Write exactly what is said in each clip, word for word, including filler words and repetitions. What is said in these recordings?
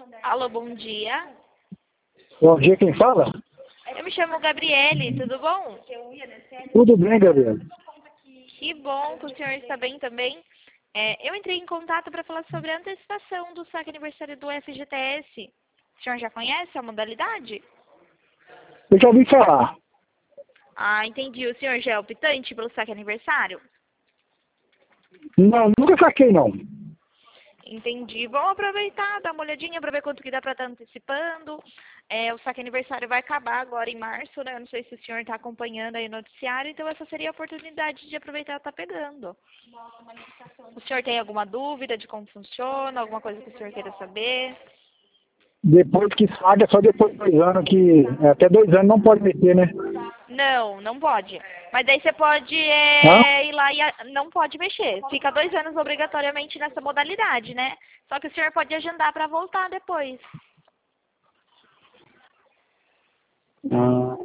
Alô, bom dia. Bom dia, quem fala? Eu me chamo Gabriele, tudo bom? Tudo bem, Gabriel. Que bom que o senhor está bem também. É, eu entrei em contato para falar sobre a antecipação do saque aniversário do F G T S. O senhor já conhece a modalidade? Eu já ouvi falar. Ah, entendi. O senhor já é optante pelo saque aniversário? Não, nunca saquei, não. Entendi. Vamos aproveitar, dar uma olhadinha para ver quanto que dá para estar antecipando. É, o saque aniversário vai acabar agora em março, né? Eu não sei se o senhor está acompanhando aí o noticiário, então essa seria a oportunidade de aproveitar e estar pegando. O senhor tem alguma dúvida de como funciona, alguma coisa que o senhor queira saber? Depois que saga, só depois de dois anos, que é, até dois anos não pode meter, né? Não, não pode. Mas daí você pode Hã? é, ir lá e a- não pode mexer. Fica dois anos obrigatoriamente nessa modalidade, né? Só que o senhor pode agendar para voltar depois. Ah.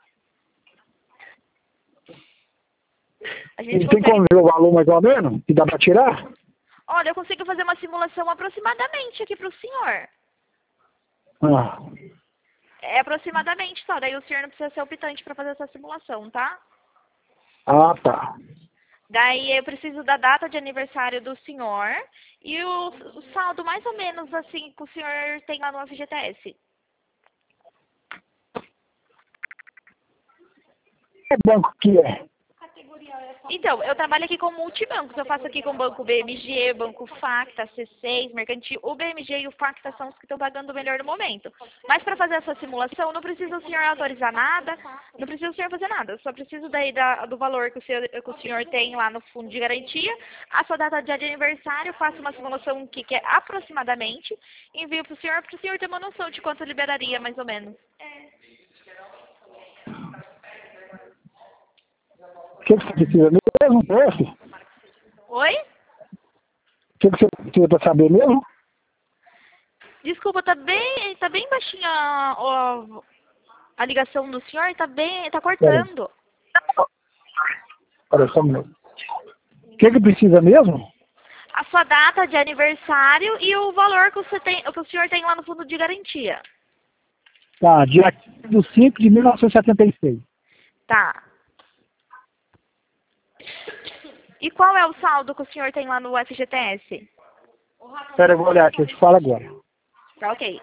A gente E tem consegue. como ver o valor mais ou menos? Que dá pra tirar? Olha, eu consigo fazer uma simulação aproximadamente aqui para o senhor. Ah. É aproximadamente só. Daí o senhor não precisa ser optante para fazer essa simulação, tá? Ah, tá. Daí eu preciso da data de aniversário do senhor e o, o saldo mais ou menos assim que o senhor tem lá no F G T S. Que banco que é? Então, eu trabalho aqui com multibancos. Eu faço aqui com o banco B M G, banco Facta, C seis, Mercantil. O B M G e o Facta são os que estão pagando o melhor no momento. Mas para fazer essa simulação, não precisa o senhor autorizar nada, não precisa o senhor fazer nada. Eu só preciso daí da, do valor que o, senhor, que o senhor tem lá no fundo de garantia, a sua data de aniversário, faço uma simulação aqui que é aproximadamente, envio para o senhor, para o senhor ter uma noção de quanto liberaria, mais ou menos. O que, que você precisa mesmo? Preço? Oi? O que, que você precisa pra saber mesmo? Desculpa, tá bem, tá bem baixinha a, a ligação do senhor, tá bem, tá Pera, cortando. pera só um minuto. O que, que precisa mesmo? A sua data de aniversário e o valor que, você tem, que o senhor tem lá no fundo de garantia. Tá, dia do cinco de mil novecentos e setenta e seis. Tá. E qual é o saldo que o senhor tem lá no F G T S? Pera, eu vou olhar aqui, eu te falo agora. Tá ok.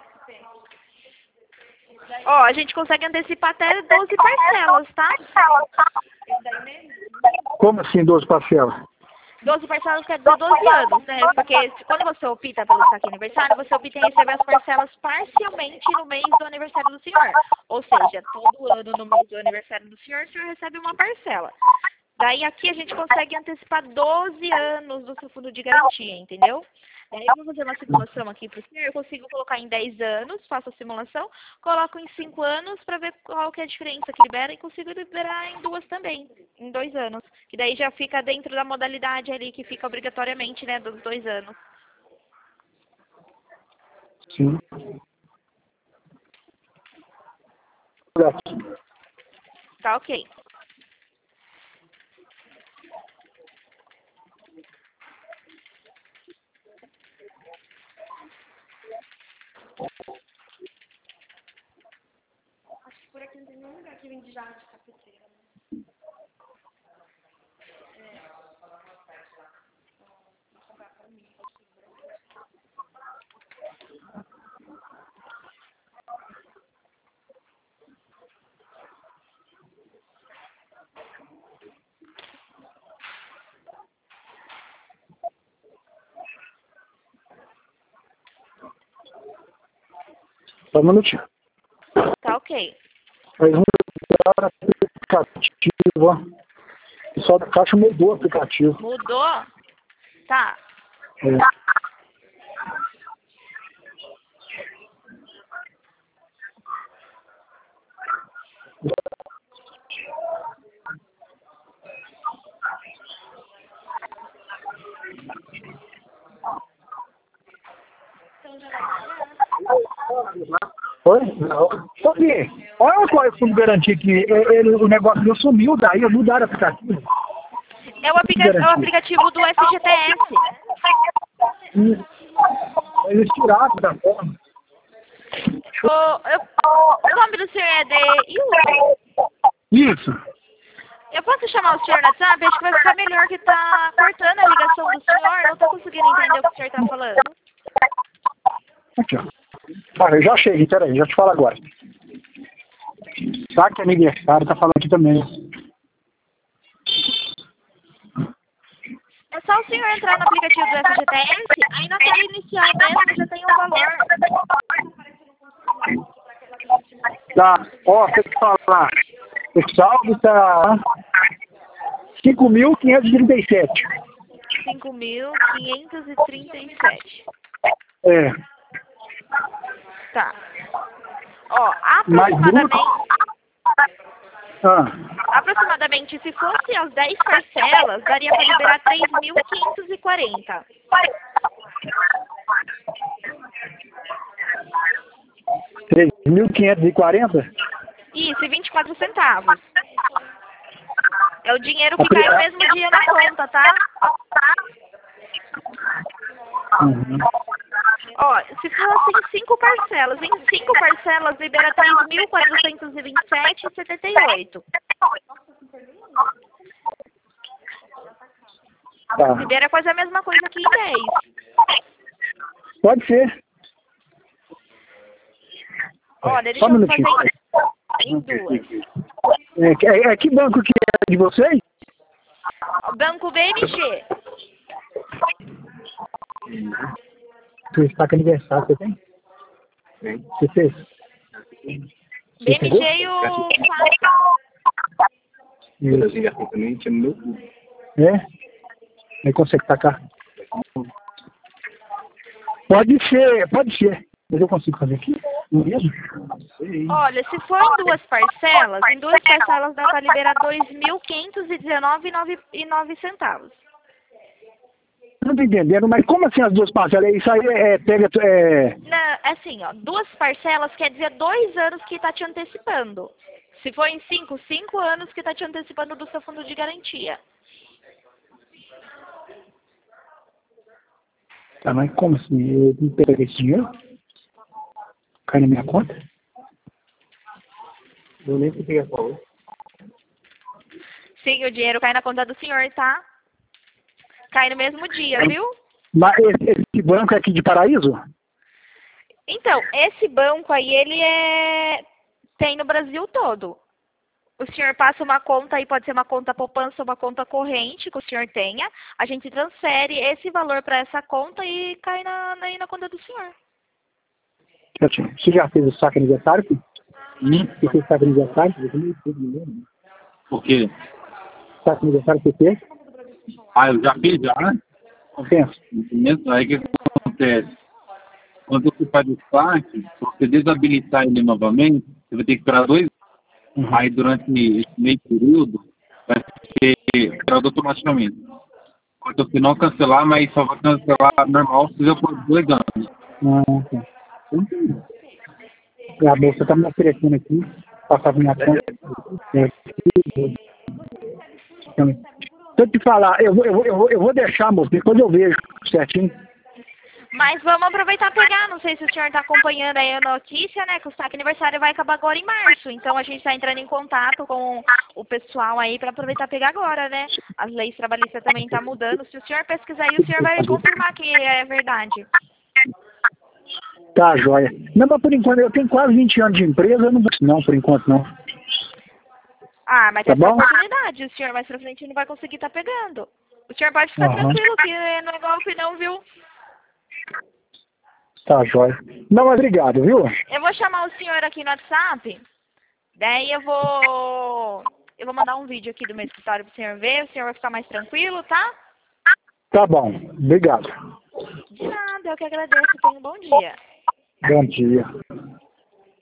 Ó, a gente consegue antecipar até doze parcelas, tá? Como assim, doze parcelas? doze parcelas quer dizer doze anos, né? Porque quando você opta pelo saque aniversário, você opta em receber as parcelas parcialmente no mês do aniversário do senhor. Ou seja, todo ano no mês do aniversário do senhor, o senhor recebe uma parcela. Daí aqui a gente consegue antecipar doze anos do seu fundo de garantia, entendeu? Daí eu vou fazer uma simulação aqui para o senhor, eu consigo colocar em dez anos, faço a simulação, coloco em cinco anos para ver qual que é a diferença que libera e consigo liberar em duas também, em dois anos. Que daí já fica dentro da modalidade ali que fica obrigatoriamente, né, dos dois anos. Sim. Tá ok. Acho que por aqui não tem nenhum lugar que vende jarro de cafeteira. Só um minutinho. Tá ok. Mas um aplicativo, ó. O pessoal da Caixa mudou o aplicativo. Mudou? Tá. É. Oi? Ô, Pi, olha qual é o fundo de garantia aqui. Ele, o negócio meu sumiu daí, mudaram o aplicativo. É o, aplica é o aplicativo do F G T S. Hum. Eles tiraram da forma. O, eu, o nome do senhor é Deilson? Isso. Eu posso chamar o senhor no WhatsApp? Acho que vai ficar melhor, que tá cortando a ligação do senhor. Não tô conseguindo entender o que o senhor tá falando. Aqui, ó. Ah, eu já cheguei, peraí, já te falo agora. Saque aniversário, tá falando aqui também. É só o senhor entrar no aplicativo do F G T S, aí na tela inicial mesmo já tem o valor. Tá, ó, deixa eu te falar. O saldo tá cinco mil quinhentos e trinta e sete. cinco mil quinhentos e trinta e sete. É. Tá. Ó, Mais aproximadamente... Ah, Aproximadamente, se fosse as dez parcelas, daria para liberar três mil quinhentos e quarenta. três mil quinhentos e quarenta? Isso, e vinte e quatro centavos. É o dinheiro que cai no mesmo dia na conta, tá? Uhum. Ó, se fossem cinco parcelas, em cinco parcelas libera três mil quatrocentos e vinte e sete e setenta e oito. Tá. Libera quase a mesma coisa que em dez. Pode ser. Olha, deixa Só um eu minutinho. fazer em duas. É, que- é, é que banco que é de vocês? Banco B M G. Você está com aniversário, você tem? Tem. Você fez? B M G e o... É? Aí consegue tacar? Pode ser, pode ser. Mas eu consigo fazer aqui? Não mesmo? Olha, se for em duas parcelas, em duas parcelas dá para liberar dois mil quinhentos e dezenove e nove centavos. Não tô entendendo, mas como assim as duas parcelas? Isso aí é, pega, é... Não, assim, ó, duas parcelas quer dizer dois anos que tá te antecipando. Se for em cinco, cinco anos que tá te antecipando do seu fundo de garantia. Tá, mas como assim? Eu não pego esse dinheiro? Cai na minha conta? Eu nem sei o que falou. Sim, o dinheiro cai na conta do senhor, tá? Cai no mesmo dia, viu? Mas esse, esse banco é aqui de Paraíso? Então, esse banco aí, ele é... tem no Brasil todo. O senhor passa uma conta aí, pode ser uma conta poupança, uma conta corrente que o senhor tenha. A gente transfere esse valor para essa conta e cai na, na, na conta do senhor. Você já fez o saque aniversário? Hum? Você fez o saque aniversário? Por quê? Saque aniversário você fez? Ah, eu já fiz já, né? Pensa. Aí o que acontece? Quando você faz o saque, para você desabilitar ele novamente, você vai ter que esperar dois anos. Uhum. Aí durante esse meio período, vai ser esperado automaticamente. Então, se não cancelar, mas só vai cancelar normal, precisa por dois anos. Ah, tá. A bolsa está me oferecendo aqui, passar minha conta. É. Então, deixa eu te falar, eu vou, eu, vou, eu, vou, eu vou deixar, moço, depois eu vejo certinho. Mas vamos aproveitar e pegar. Não sei se o senhor está acompanhando aí a notícia, né? Que o saque aniversário vai acabar agora em março. Então a gente está entrando em contato com o pessoal aí para aproveitar e pegar agora, né? As leis trabalhistas também estão mudando. Se o senhor pesquisar aí, o senhor vai confirmar que é verdade. Tá, joia. Não, mas por enquanto, eu tenho quase vinte anos de empresa, eu não vou... Não, por enquanto não. Ah, mas Tá tem essa bom? oportunidade. O senhor mais pra frente não vai conseguir estar pegando. O senhor pode ficar Uhum. tranquilo que não é golpe não, viu? Tá, joia. Não, mas obrigado, viu? Eu vou chamar o senhor aqui no WhatsApp. Daí eu vou... Eu vou mandar um vídeo aqui do meu escritório pro senhor ver. O senhor vai ficar mais tranquilo, tá? Tá bom, obrigado. De nada, eu que agradeço. Tenha um bom dia. Bom dia.